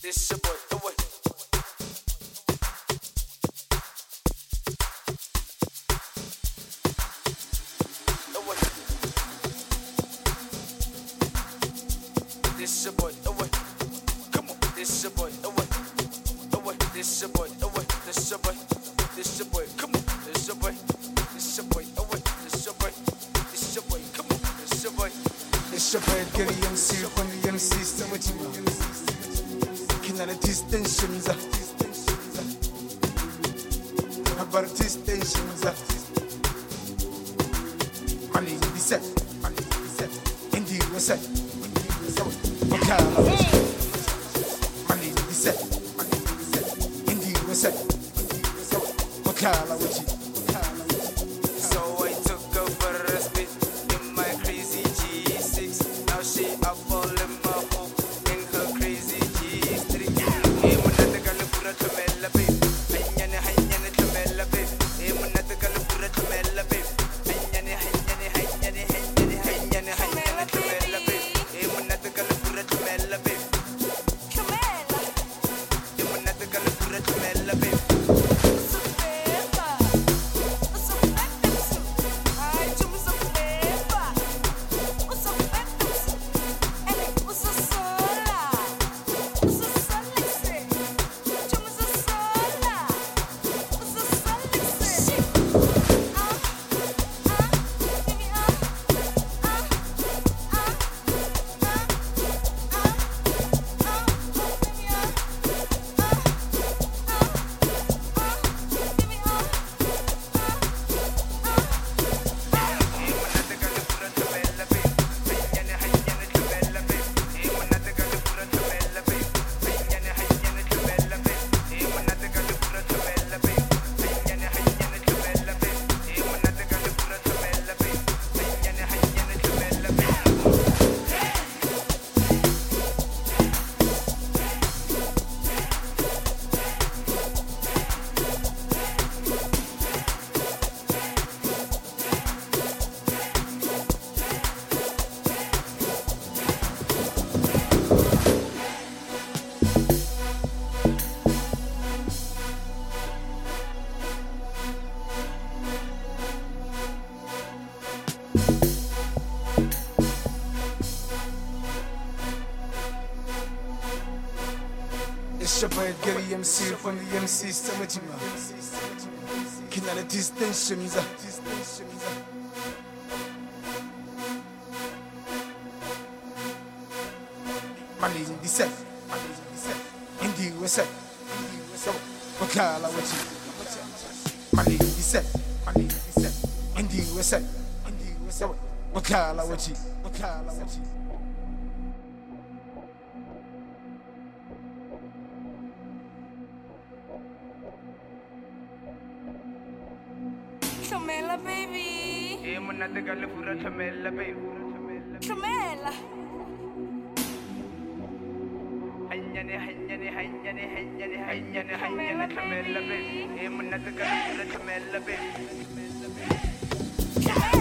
This your boy, away. Away. This your boy, away. Come on, this your boy, away. Away, this your boy, away. This your boy, this your boy. Come on, this your boy, this your boy, away. This your boy, this your boy. Come on, this your boy. It's your boy, Gary MC from the MC Cemetery. Can I distinctions? About distinctions. Money be set. Indeed, what's that? Money be set. Indeed, what's that? So I took over a spit in my crazy G6. Now she up all in my hope in her crazy G3. Hey, munata galapura tamela babe. Hanyane tamela babe. Hey, munata galapura tamela babe. Hanyane tamela babe. Hey, munata galapura tamela babe. Hey, munata galapura tamela babe. It's your boy, Gary MC from the MC Cemetery. Can I distinctions? Money be set. Indeed, what's that? Wakala, what you? Money be set. Indeed, what's that? Wakala, what you? Camela, baby. Hey, munata galapura tamela babe. Camela. Hanyane tamela babe. Hey, munata galapura tamela babe. Camela.